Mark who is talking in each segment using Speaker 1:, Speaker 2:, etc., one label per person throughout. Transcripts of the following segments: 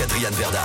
Speaker 1: Adrian Verda.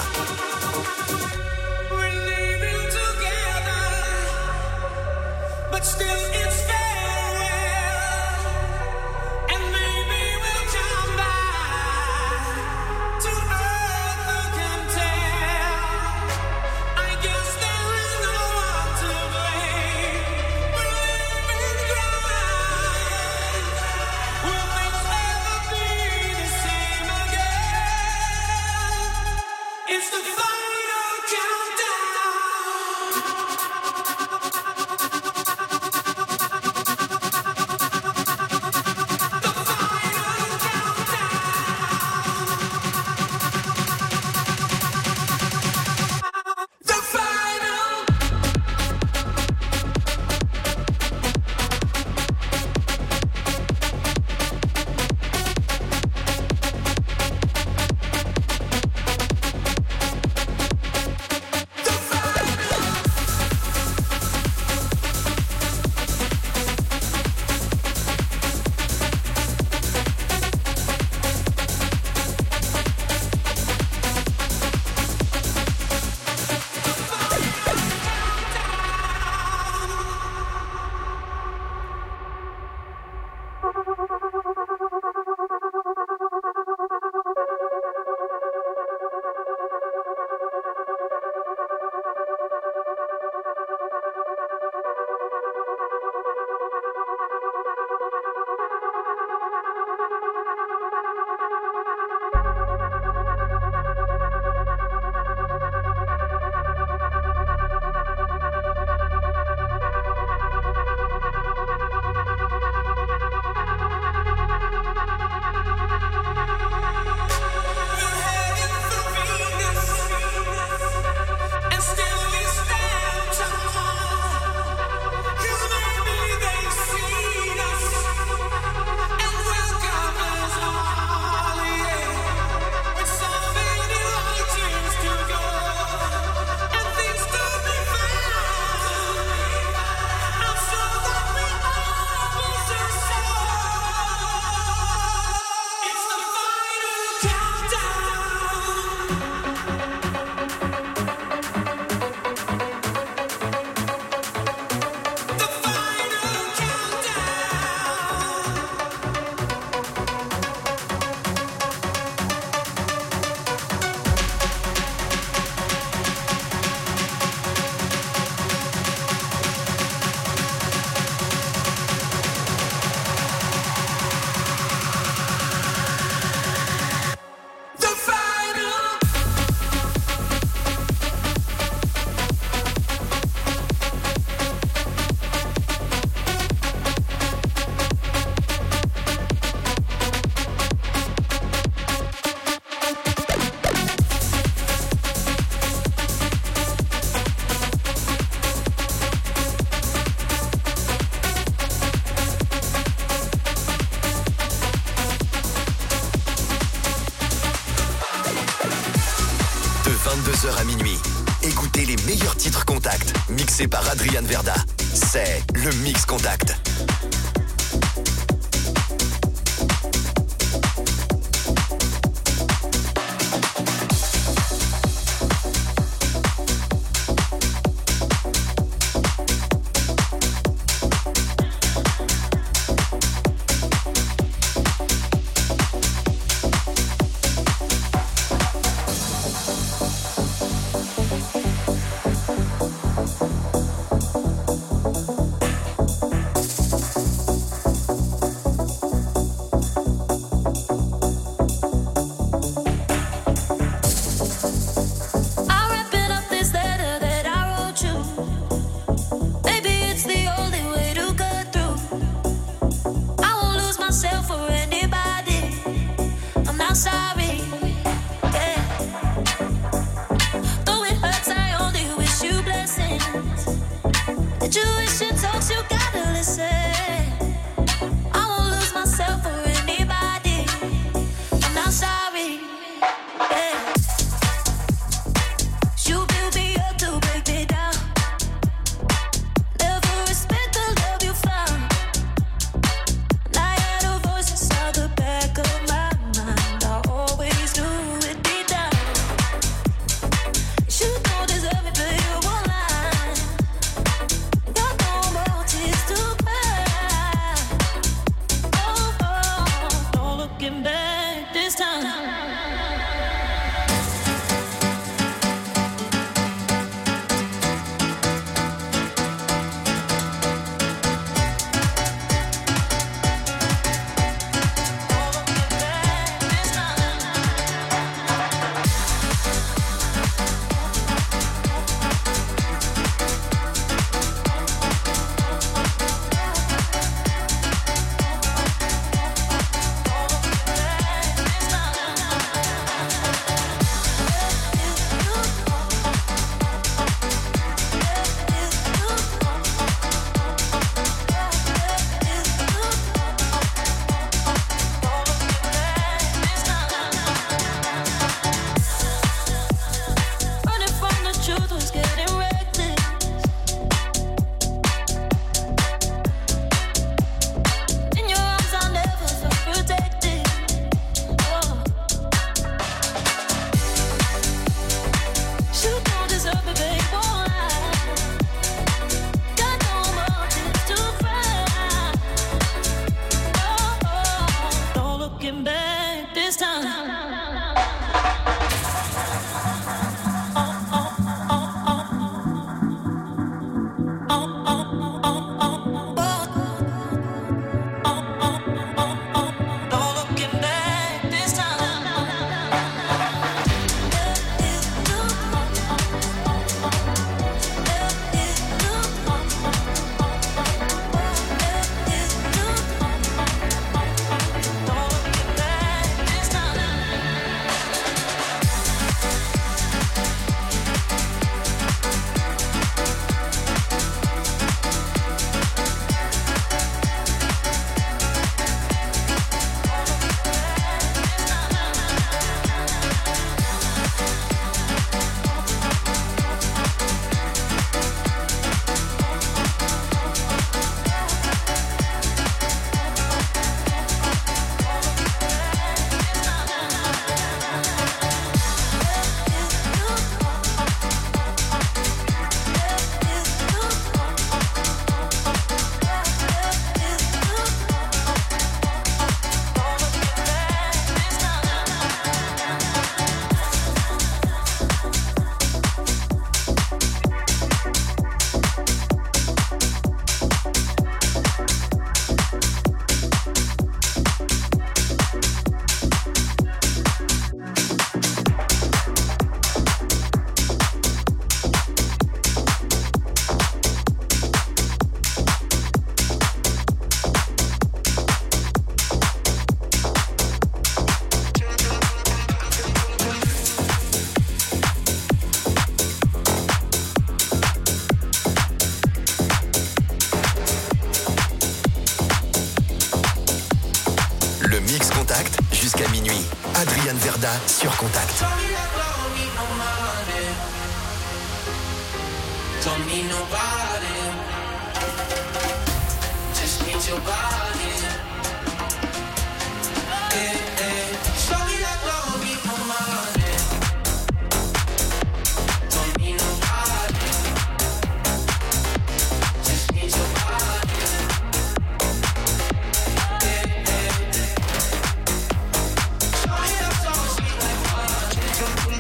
Speaker 1: À minuit. Écoutez les meilleurs titres Contact, mixés par Adrian Verda. C'est le Mix Contact. Adrian Verda sur Contact.
Speaker 2: Don't need nobody, just need your body. Hey, hey. Show me that don't need no money. Don't need nobody, just need your body. Hey, hey. Show me that don't sweet like honey.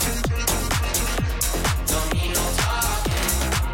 Speaker 2: Don't need no talking.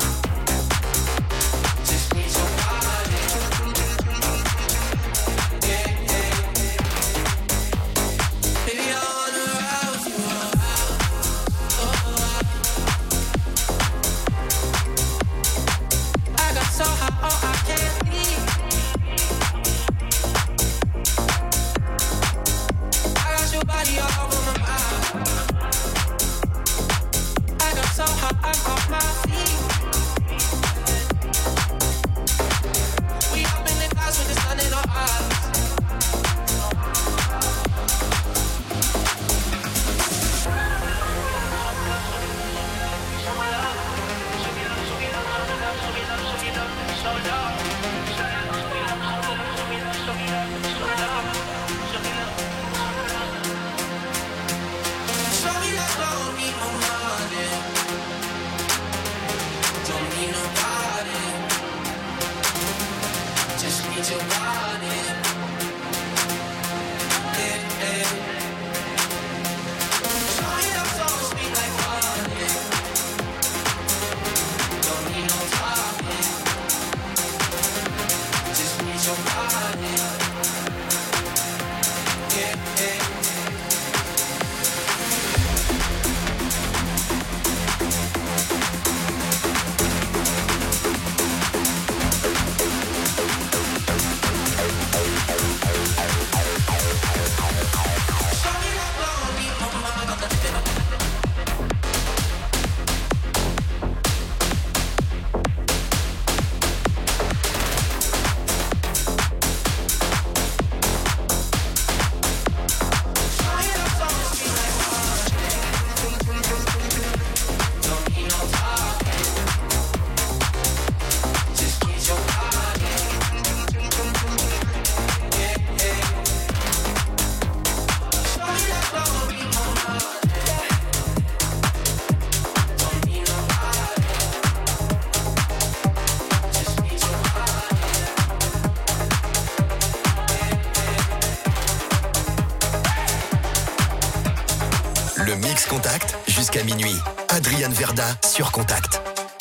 Speaker 1: Le Mix Contact jusqu'à minuit. Adrian Verda sur Contact.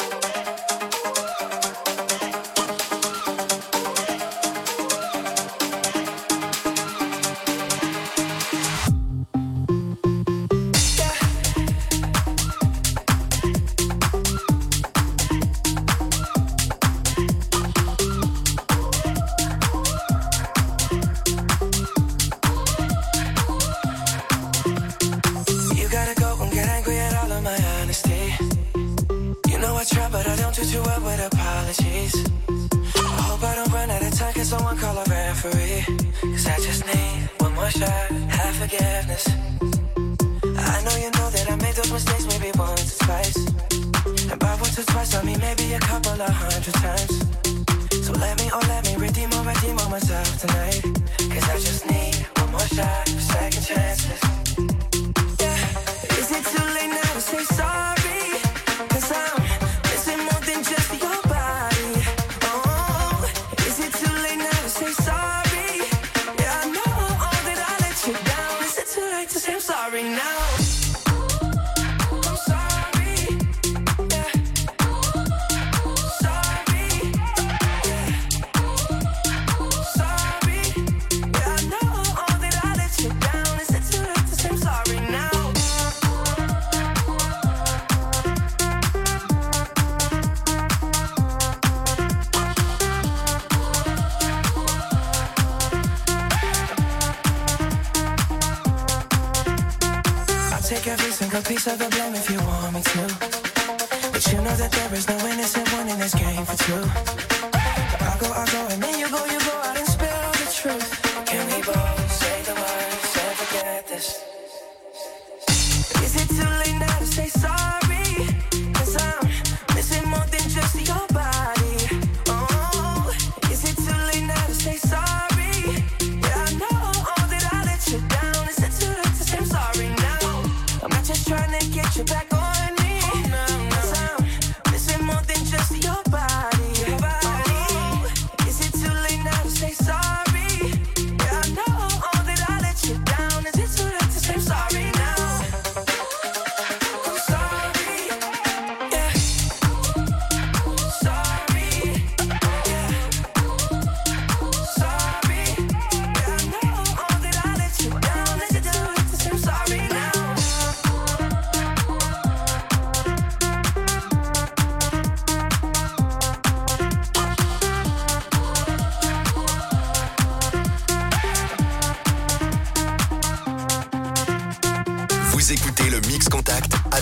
Speaker 3: Take every single piece of the blame if you want me to. But you know that there is no innocent one in this game for two. I'll go, and then you go out and spill the truth. Can we both say the words and forget this?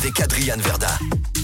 Speaker 1: avec Adrian Verda.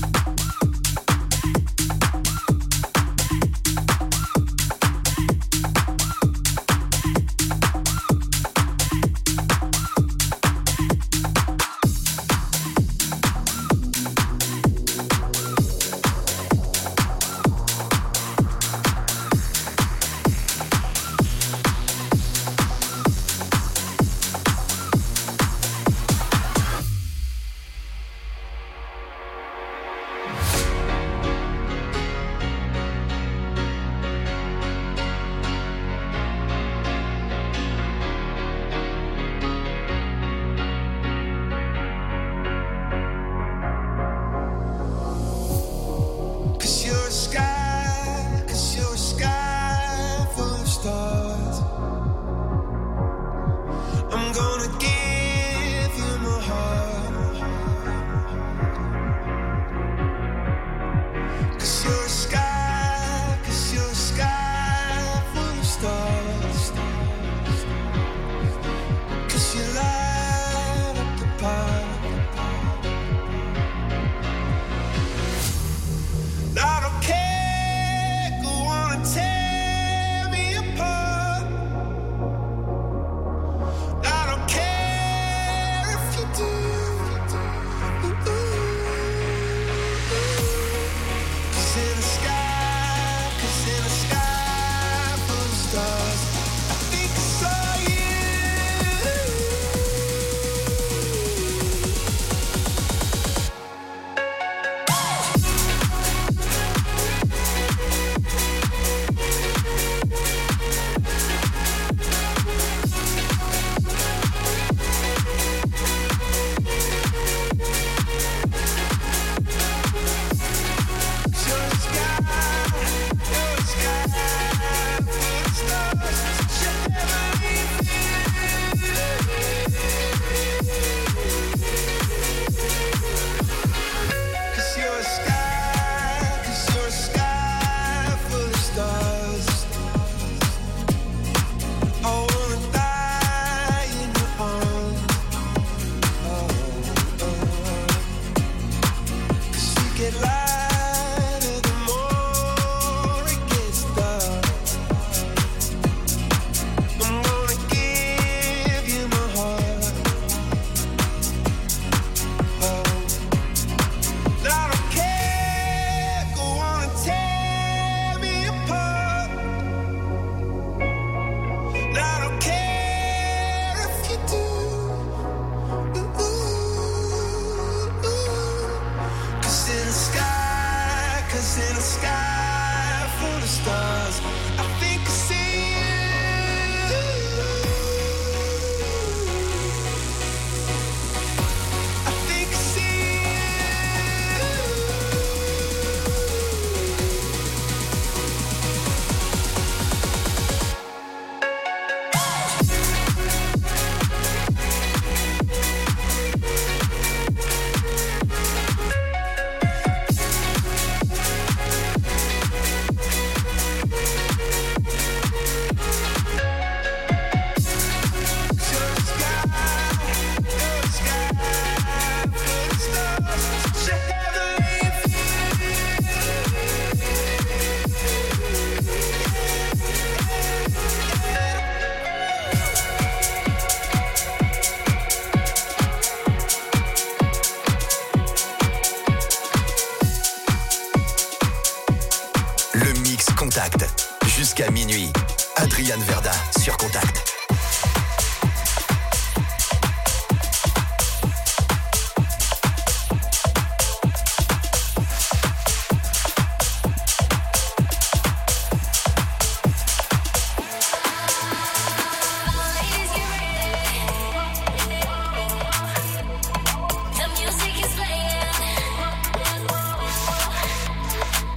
Speaker 1: Jusqu'à minuit, Adrian Verda sur Contact.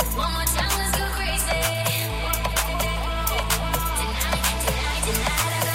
Speaker 4: Tonight,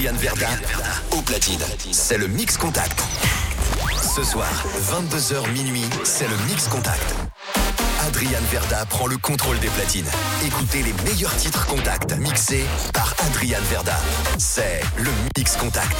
Speaker 1: Adrian Verda au platine. C'est le Mix Contact. Ce soir, 22h minuit, c'est le Mix Contact. Adrian Verda prend le contrôle des platines. Écoutez les meilleurs titres Contact mixés par Adrian Verda. C'est le Mix Contact.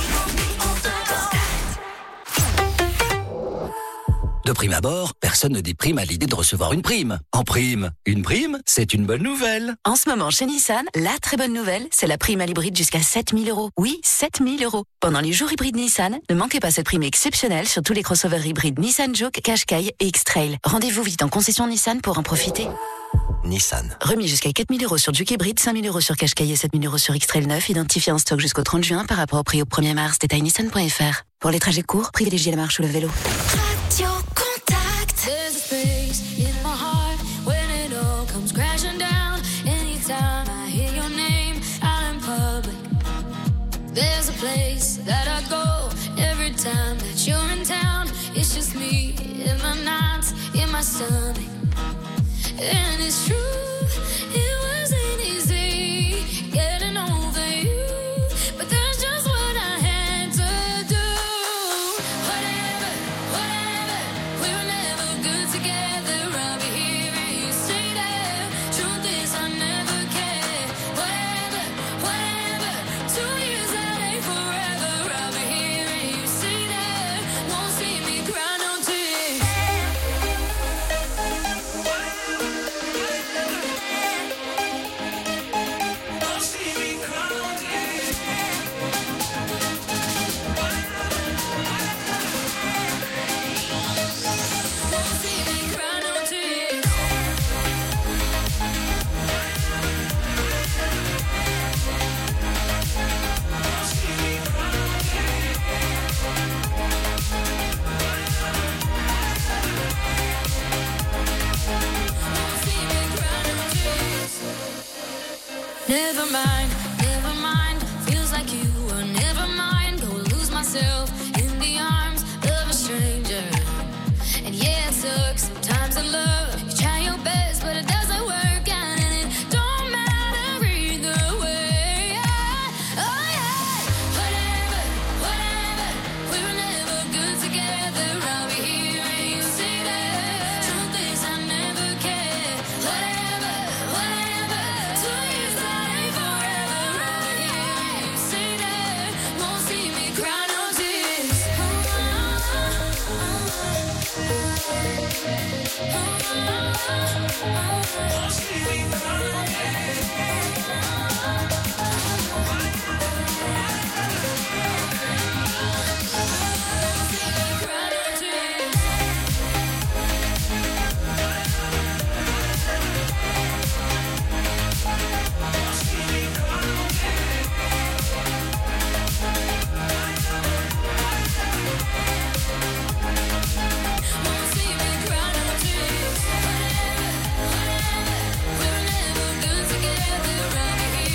Speaker 4: De prime abord, personne ne déprime à l'idée de recevoir une prime. En prime, une prime, c'est une bonne nouvelle.
Speaker 5: En ce moment, chez Nissan, la très bonne nouvelle, c'est la prime à l'hybride jusqu'à 7 000 €. Oui, 7 000 €. Pendant les jours hybrides Nissan, ne manquez pas cette prime exceptionnelle sur tous les crossovers hybrides Nissan Juke, Qashqai et X-Trail. Rendez-vous vite en concession Nissan pour en profiter.
Speaker 4: Nissan.
Speaker 5: Remis jusqu'à 4 000 € sur Juke hybride, 5 000 € sur Qashqai et 7 000 € sur X-Trail 9, identifié en stock jusqu'au 30 juin par rapport au prix au 1er mars. Détail nissan.fr. Pour les trajets courts, privilégiez la marche ou le vélo.
Speaker 6: Radio Contact. There's a space in my heart when it all comes crashing down. Anytime I hear your name out in public, there's a place that I go every time that you're in town. It's just me in my nights, in my stomach. And it's true, it wasn't easy getting over you, but that's just what I had to do. Whatever, we were never good together. I'll be here and you say that. Truth is I never cared. Whatever, 2 years that ain't forever. I'll be here and you say that. Won't see me cry no tears. Never mind, feels like you were never mine. Go lose myself in the arms of a stranger. And yeah, it sucks sometimes in love. You try your best, but it doesn't work out, and it don't matter either way. Oh yeah, whatever, we were never good together. I'll be here and you say that. Truth is I never cared. Whatever, 2 years that ain't forever. I'll be here and you say that. Won't see me cry no tears. We were never good together. I'll be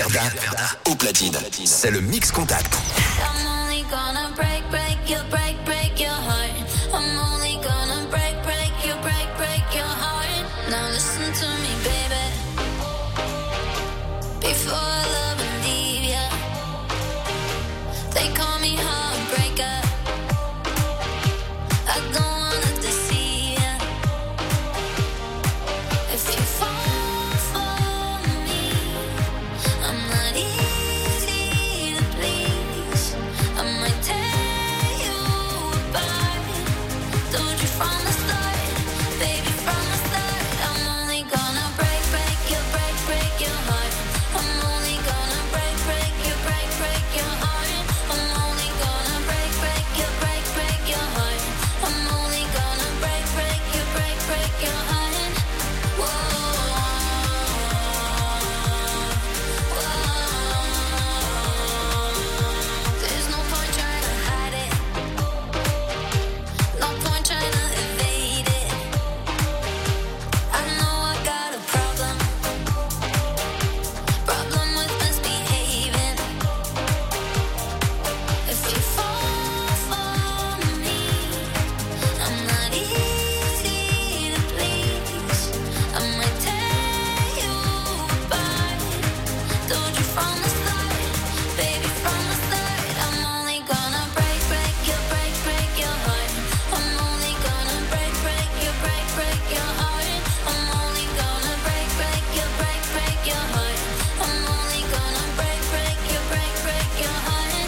Speaker 1: Verda au platine. C'est le Mix Contact.
Speaker 6: I'm only gonna break your heart. I'm only gonna break your heart. Now listen to me, baby. Before I love and leave ya, they call me heartbreaker. I don't wanna deceive ya. If you fall for me, I'm not easy to please. I might tear you apart. Told you from the start, baby, from the start. I'm only gonna break your heart. I'm only gonna break your heart. I'm only gonna break your heart. I'm only gonna break your heart. There's no point trying to hide it. No point trying to evade it. I know I got a problem with misbehaving. If you fall for me, I'm not easy to please. I might tear you apart. Told you from the start, baby, from the start. I'm only gonna break your heart. I'm only gonna break your heart. I'm only gonna break your heart. I'm only gonna break your heart.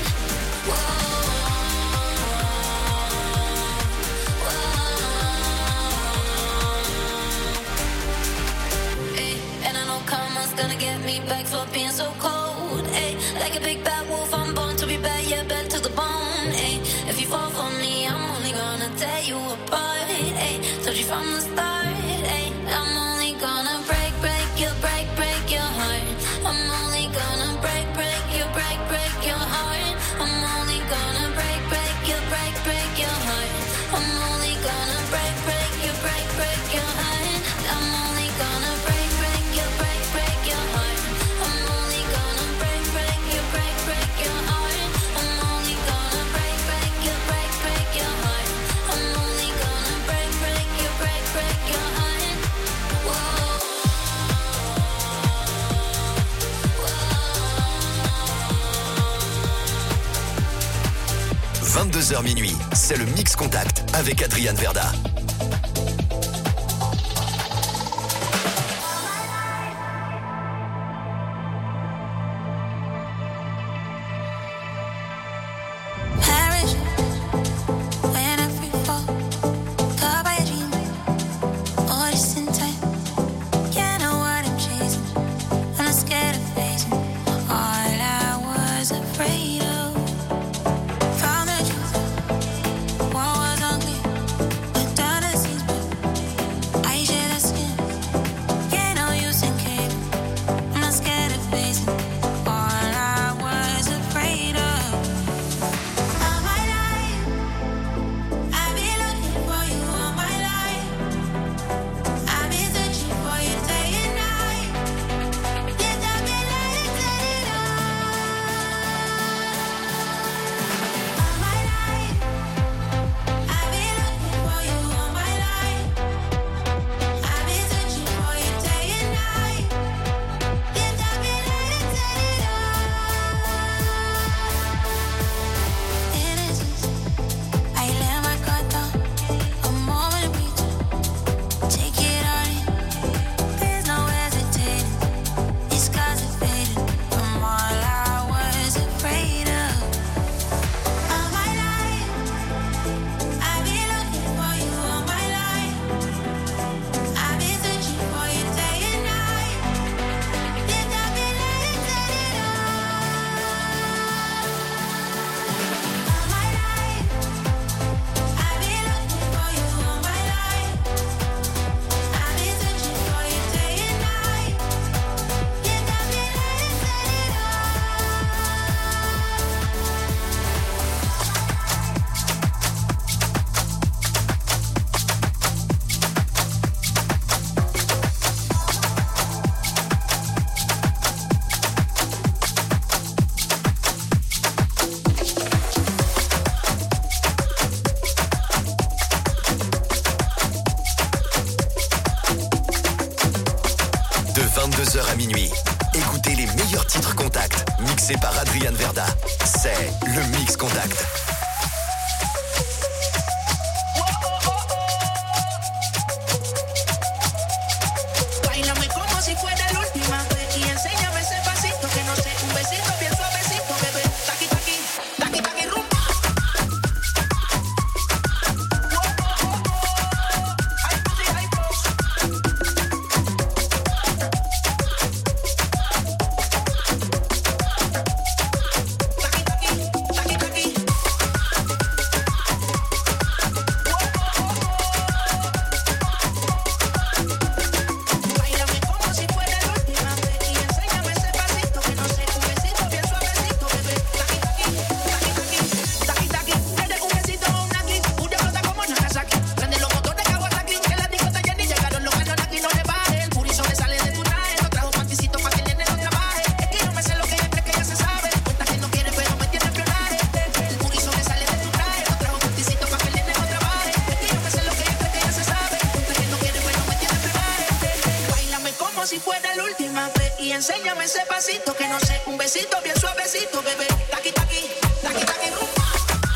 Speaker 6: Ay, and I know karma's gonna get me back for being so cold. Ay, like a big bad wolf, I'm born to be bad, yeah, bad to the bone. Ay, if you fall for me, I'm only gonna tear you apart. Ay, told you from the start. Ay, I'm only gonna break your heart. I'm only gonna break your heart. I'm only gonna break your heart. I'm only gonna break your heart. I'm only gonna break your heart. I'm only gonna break your heart. I'm only gonna break your heart. I'm only gonna break your heart.
Speaker 1: 22h minuit, c'est le Mix Contact avec Adrian Verda.
Speaker 6: Perish when I free fall, caught by a dream, or just in time. You know what I'm chasing, I'm not scared of facing all I was afraid of. Found the truth, what was unclear, but done
Speaker 1: 22h à minuit. Écoutez les meilleurs titres Contact, mixés par Adrian Verda. C'est le Mix Contact.
Speaker 3: Báilame como si fuera la última vez y enséñame ese pasito que no sé, un besito bien suavecito, bebé. Taqui, taqui, taqui, taqui, rumba. Ay, pussy, ay, bros. Taqui, taqui, taqui, taqui. Báilame como si fuera la última vez y enséñame ese pasito que no sé, un besito bien suavecito, bebé. Taqui, taqui, taqui, taqui, taqui. Dale un besito a una aquí, una flota como Nagasaki. Prende los motores Kawasaki, que la disco está llena y llegaron los ganos aquí, no le baje. El puri sobresale de tu traje, no trajo panticito pa' que el nene no trabaje. Es que yo me sé lo que ella cree que ya se sabe. Cuenta que no quiere pero me tiene espionaje. El puri sobresale de tu traje, no trajo panticito pa' que el nene no trabaje. Es que yo me sé lo que ella cree que ya se sabe. Cuenta que no quiere pero me tiene espionaje. Báilame como si fuera la última vez y enséñame ese pasito que no sé, un besito bien suavecito, bebé. Taqui, taqui, taqui, taqui, rumba.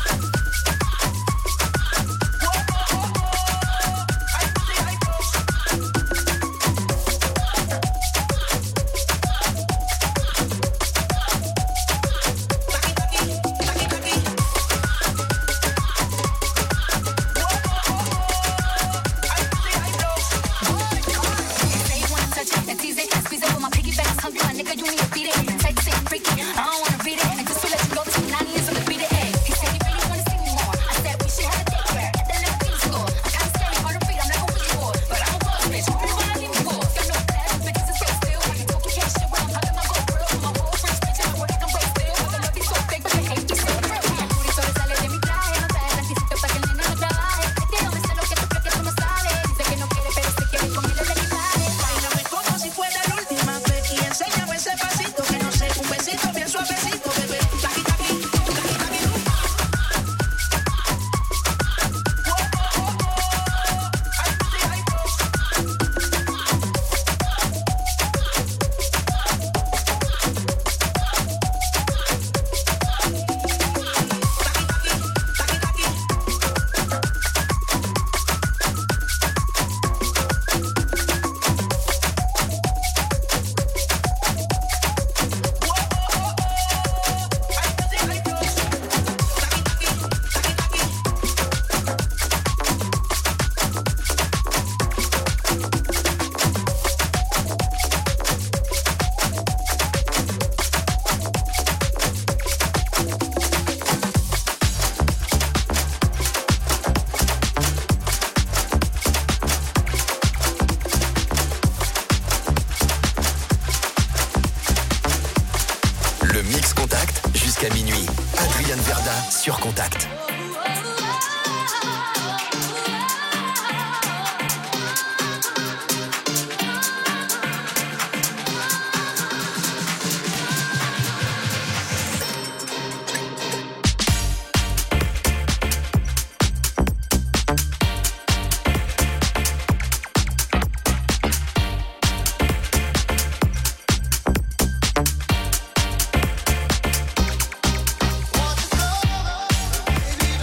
Speaker 3: Ay, pussy, ay, bros. Taqui, taqui, taqui, taqui. Ay, pussy, ay, bros.
Speaker 6: Say you wanna touch it and tease it, squeeze it with my piggyback. Hungry, my nigga, you need to beat it. Sexy, freaky, I don't wanna read it. And just to let you know, this is 90 years on the beat it. Ay, he said he really wanna see me more. I said we should have a date where at the little pizza store. I kinda scary, hard to read, I'm like a witch boy, but I'm a boss bitch. Really what I need me for? Got no class, bitches is so still. I can talk, you can't shit when I'm hollering my gold grill. My whole French bitch, and I work, I'm broke still. But the love is so big, but the hate is so real. My booty sobresale de mi traje, no trae tanticito pa' que el nene no trabaje. Es que yo me sé lo que tú crees que tú no sabes. Dice que no quiere, pero se quiere con miles de milajes.
Speaker 3: Báilame como si fuera la última vez y enséñame ese pasito que no sé, un besito bien suavecito, bebé. Taqui, taqui, taqui, taqui, rumba. Ay, pussy, ay, bros. Taqui, taqui, taqui, taqui. Ay, pussy, ay, bros. Taqui, taqui, taqui, taqui.
Speaker 1: Le Mix Contact jusqu'à minuit. Adrian Verda sur Contact.
Speaker 2: Baby,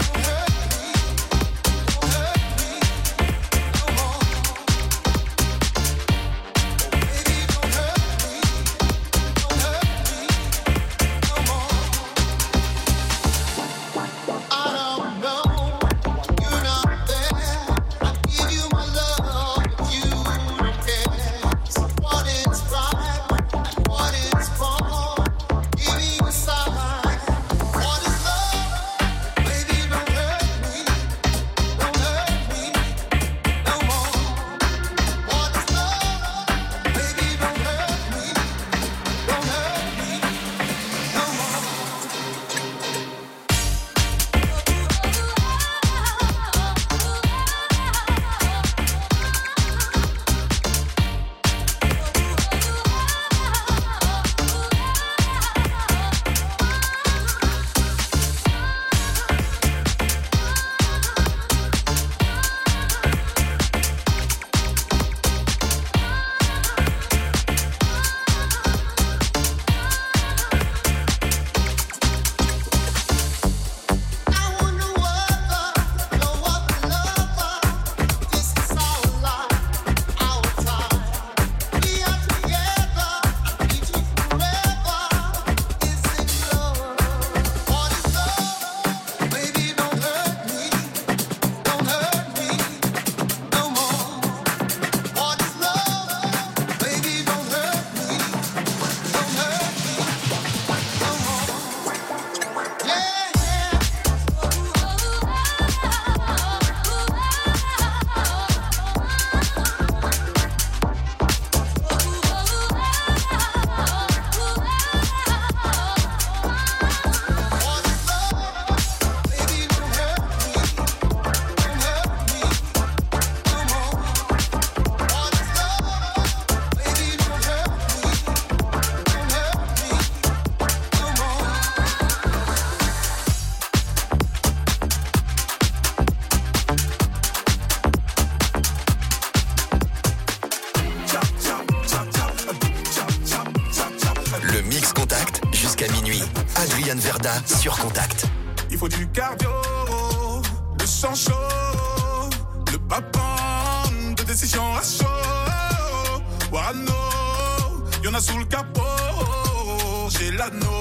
Speaker 1: Adrian Verda sur Contact.
Speaker 7: Il faut du cardio, le sang chaud, le papin de décision à chaud. Warano, y'en a sous le capot, j'ai l'anneau.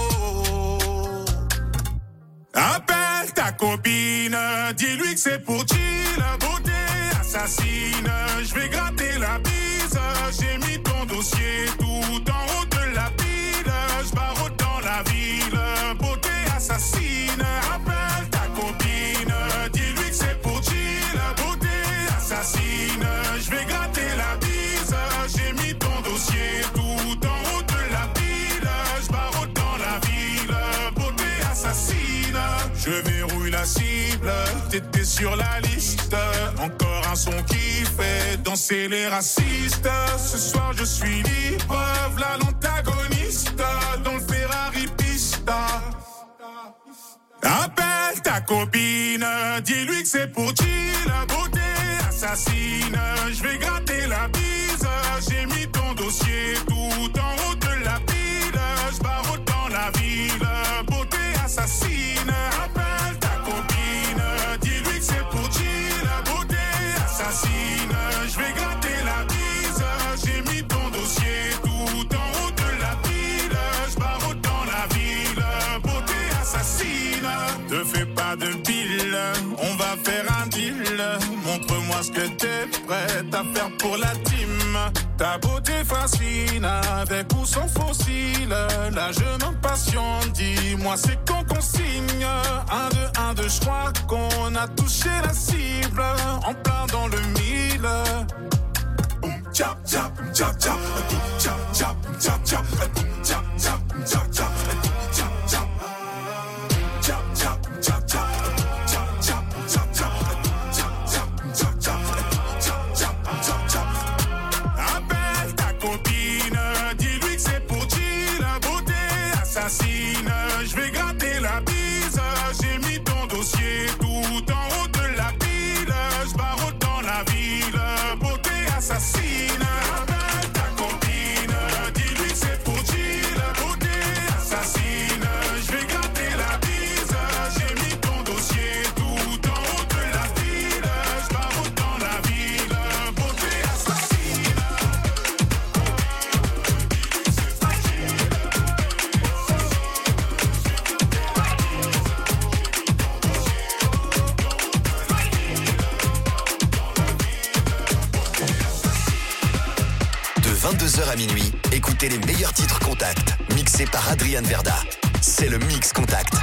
Speaker 7: Appelle ta copine, dis-lui que c'est pour chill, beauté assassine. Je vais gratter la bise, j'ai mis ton dossier tout en haut de la pile. Je barre dans la ville, beauté assassine. Appelle ta copine, dis-lui que c'est pour chill, beauté assassine. Je vais gratter la bise, j'ai mis ton dossier tout en haut de la pile. Je barre dans la ville, beauté assassine. Je verrouille la cible, t'étais sur la liste. Encore un son qui fait danser les racistes. Ce soir je suis libre, v'là l'antagoniste dans le Ferrari Pista. Appelle ta copine, dis-lui que c'est pour chill, beauté assassine. Je vais gratter la bise, j'ai mis ton dossier tout en haut de la pile. Je barre dans la ville, beauté assassine. Appelle ta copine, dis-lui que c'est pour chill, beauté assassine. Je vais gratter la bise, j'ai mis ton dossier tout en haut de la pile. Je barre dans la ville, beauté assassine. Te fais pas de pile, on va faire un deal. Montre-moi ce que t'es prête à faire pour la team. Ta beauté fascine, avec ou sans fossile. Là je m'impatiente, dis-moi c'est quand qu'on signe. 1, 2, 1, 2, je crois qu'on a touché la cible. En plein dans le mille. Tchap, tchap, tchap, tchap, tchap, tchap, tchap, tchap, tchap, tchap, tchap, tchap. Je vais gratter la bise, j'ai mis ton dossier tout en haut de la pile. Je barre dans la ville, beauté assassine. Appelle ta copine, dis-lui que c'est pour chill, beauté assassine. Je vais gratter la bise, j'ai mis ton dossier tout en haut de la ville. Je barre dans la ville, beauté assassine.
Speaker 1: De 22h à minuit, écoutez les meilleurs titres Contact, mixés par Adrian Verda. C'est le Mix Contact.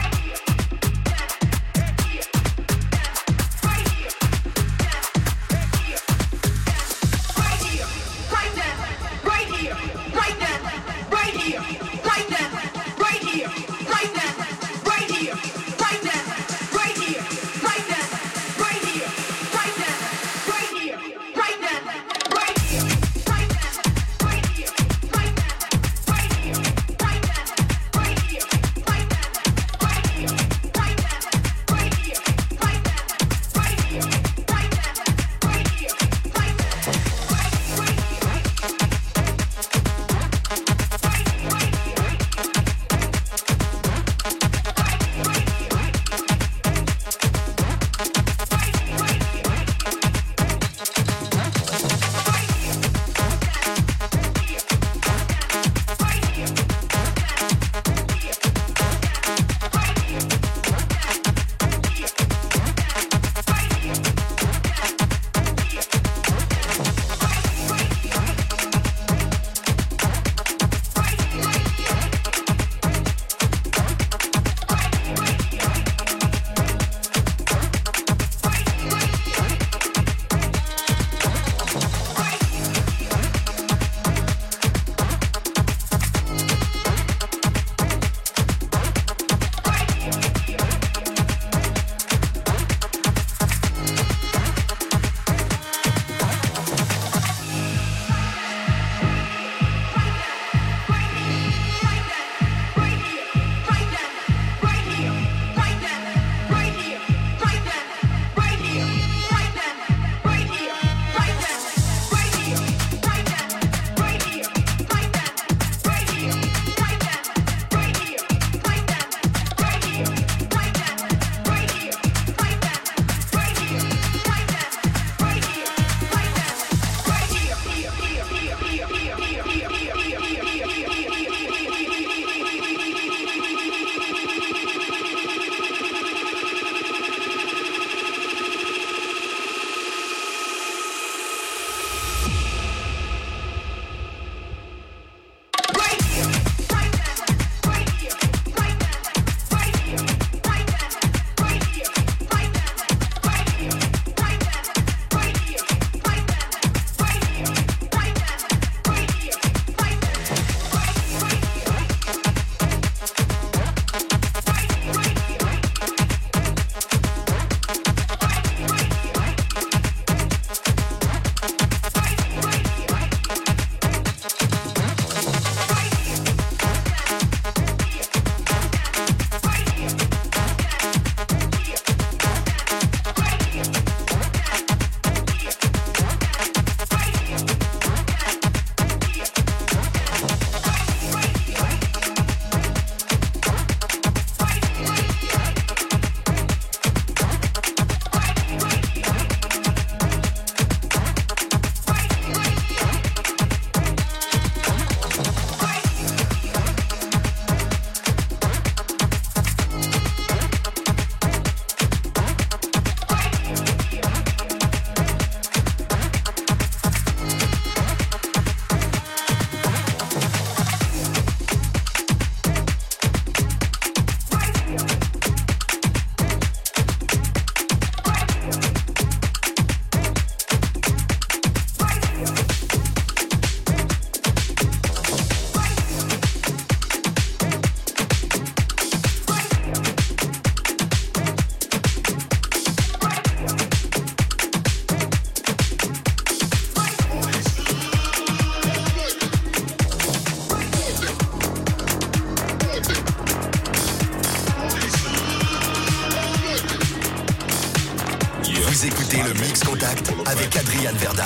Speaker 1: Vous écoutez le Mix Contact avec Adrian Verda.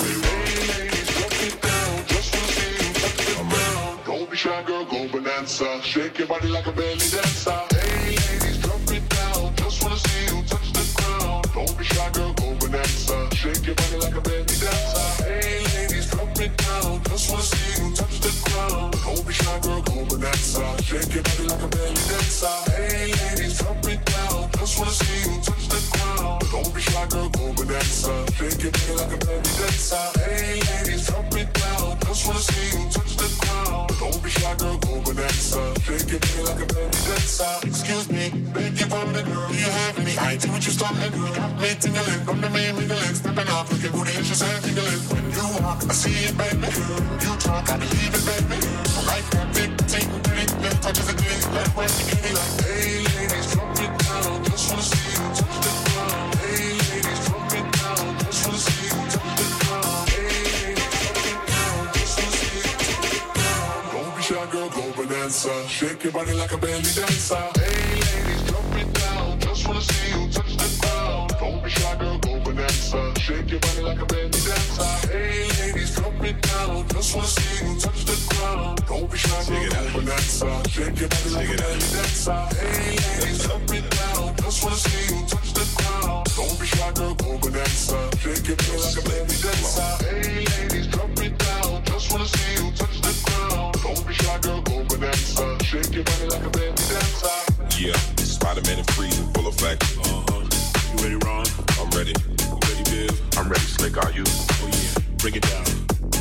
Speaker 8: Don't be shy, girl, go bonanza. Shake your body like a belly dancer. Hey, ladies, drop it down. Just wanna see you touch the ground. Don't be shy, girl, go bonanza. Shake your body like a belly dancer. Hey, ladies, drop it down. Just wanna see you touch the ground. Don't be shy, girl, go bonanza. Shake your body like a belly dancer. Hey, ladies, drop it down. Just wanna see you touch the ground. Don't be shy, girl, go bonanza. Shake your body like a belly dancer. Hey, ladies, drop it down. Just wanna see you touch the ground. Don't be shy, girl, go bonanza. Shake your body like a belly dancer. Excuse me, beg your pardon, girl. Do you have any idea what you're starting, girl? Got me tingling, come to me, mingling, stepping off, looking booty, it's just hand tingling. When you walk, I see it, baby, girl. You talk, I believe it, baby. I like that big, take a pretty, little touches of glitz, that way, kitty, like, hey, ladies, drop it down. Just wanna see you touch the ground. Hey, ladies, drop it down. Just wanna see you touch the ground. Hey, ladies, drop it down. Just wanna see you touch the ground. Don't be shy, girl, go bonanza. Shake your body like a belly dancer. Hey, ladies, drop it down. Just wanna see you touch the ground. Don't be shy, girl, go bonanza. Shake your body like a belly dancer. Hey, ladies, drop it down. Just wanna see you touch the ground. Don't be shy, girl, go bonanza. Shake your body like a belly dancer. Hey, ladies, drop it down. Just wanna see you touch the ground. Don't be shy, girl, go bonanza. Shake your body like a belly dancer. Hey, ladies, drop it down. Just wanna see you touch the ground. Don't be shy, girl, go bonanza. Shake your body like a belly dancer.
Speaker 9: Yeah, Spider-Man and freezing, full effect.
Speaker 7: You ready, Ron?
Speaker 9: I'm ready.
Speaker 7: You ready, Bill?
Speaker 9: I'm ready, Slick. Are you?
Speaker 7: Oh yeah, bring it down.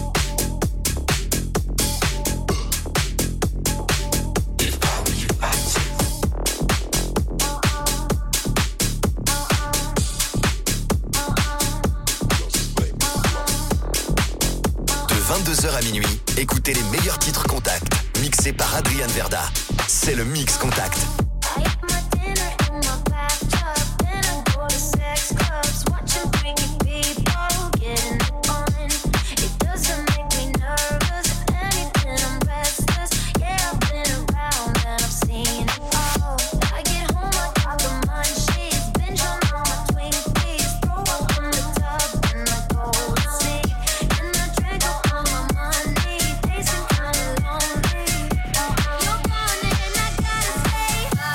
Speaker 1: De 22h à minuit, écoutez les meilleurs titres Contact, mixés par Adrian Verda. C'est le Mix Contact.
Speaker 6: You're gone and I gotta stay.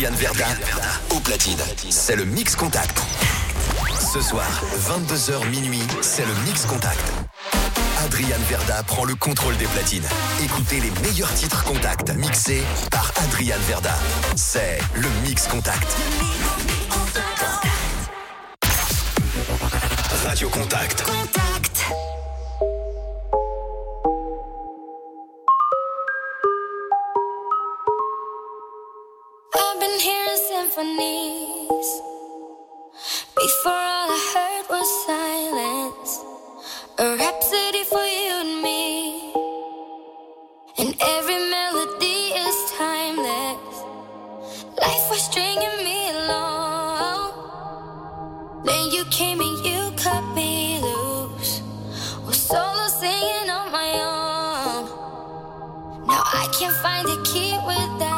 Speaker 1: Adrian Verda au platine. C'est le Mix Contact. Ce soir, 22h minuit, c'est le Mix Contact. Adrian Verda prend le contrôle des platines. Écoutez les meilleurs titres Contact mixés par Adrian Verda. C'est le Mix Contact. Radio Contact.
Speaker 6: I've been hearing symphonies. Before all I heard was silence. A rhapsody for you and me. And every melody is timeless. Life was stringing me along. Then you came and you cut me loose. Was solo singing on my own. Now I can't find a key without